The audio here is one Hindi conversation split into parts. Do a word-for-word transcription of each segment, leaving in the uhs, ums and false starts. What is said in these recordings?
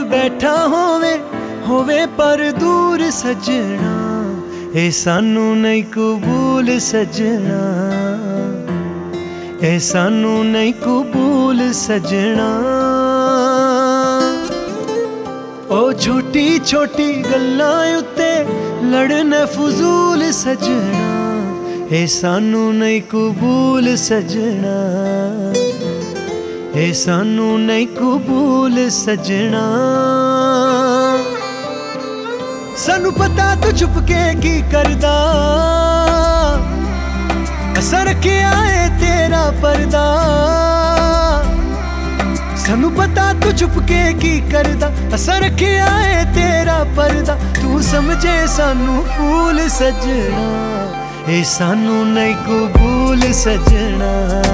बैठा होवे होवे पर दूर सजना, ए सानू नहीं कबूल सजना, ए सानू नहीं कबूल सजना। ओ छोटी छोटी गल्लां उत्ते लड़ना फजूल सजना, ए सानू नहीं कबूल सजना, ए सानू नहीं कबूल सजना। सानू पता तू छुप के की करदा, असां रखिया है तेरा पर्दा। सानू पता तू छुप के की करदा, असां रखिया है तेरा पर्दा। तू समझे सानू फूल सजना, ए सानू नहीं कबूल सजना,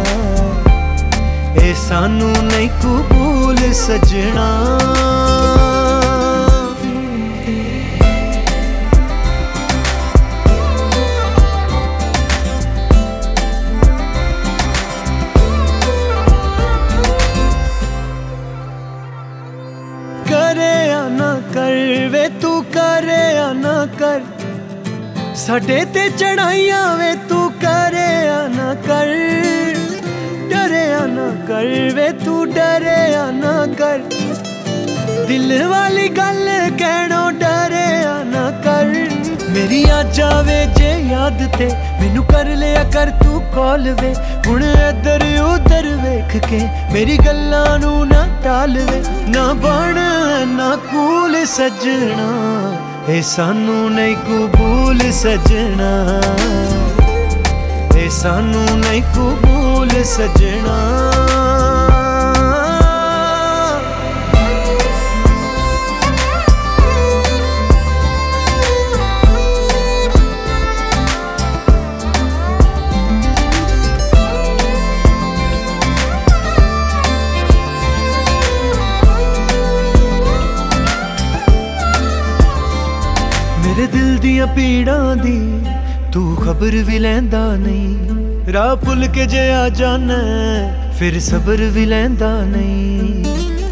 ए सानू नहीं कबूल सजना। करे या ना कर वे तू, करे या ना कर, साडे ते चढ़ाइया वे तू करे या ना कर। डरे या ना कर वे तू, डरे या ना कर, दिल वाली गल कहनो डरे या ना कर। मेरी आ जावे जे याद ते मैनू कर लिया कर तू कॉल वे, हुण इधर उधर वेख के मेरी गल्लां नू ना टाल वे। ना बन ना कूल सजना, ए सानू नहीं कबूल सजना, ए सानू नहीं कबूल सजना। मेरे दिल दियां पीड़ां दी तू खबर भी लैंदा नहीं, राह भुल के जे आ जाना फिर सबर भी लैंदा नहीं।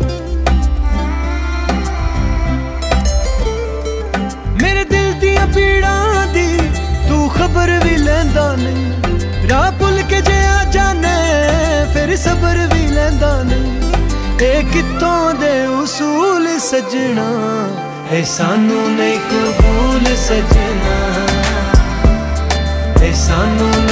मेरे दिल दियां पीड़ां दी तू खबर भी लैंदा नहीं, राह भुल के जे आ जाना फिर सबर भी लैंदा नहीं। ए कित्थों दे उसूल सजना, ए सानू नहीं कबूल सजना, ए सानू